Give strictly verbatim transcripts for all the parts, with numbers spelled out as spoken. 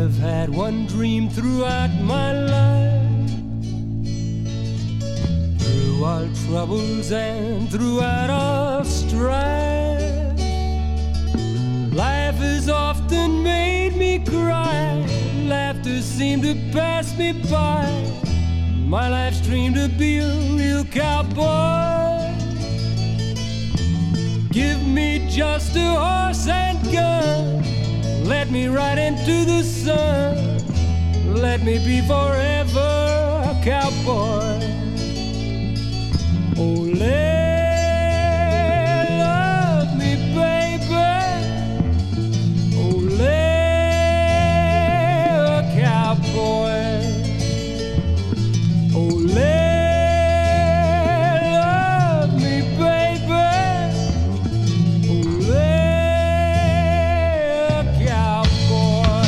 have had one dream throughout my life. Through all troubles and throughout all strife, life has often made me cry. Laughter seemed to pass me by. My life's dream to be a real cowboy. Give me just a horse and gun. Let me ride into the sun. Let me be forever a cowboy. Oh, let love me, baby. Oh, let a cowboy. Oh, let love me, baby. Oh, let a cowboy.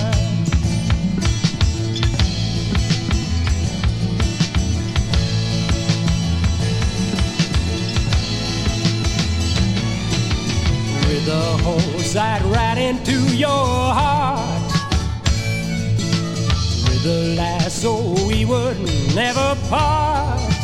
With a horse I'd ride into your heart. With a lasso we would never part.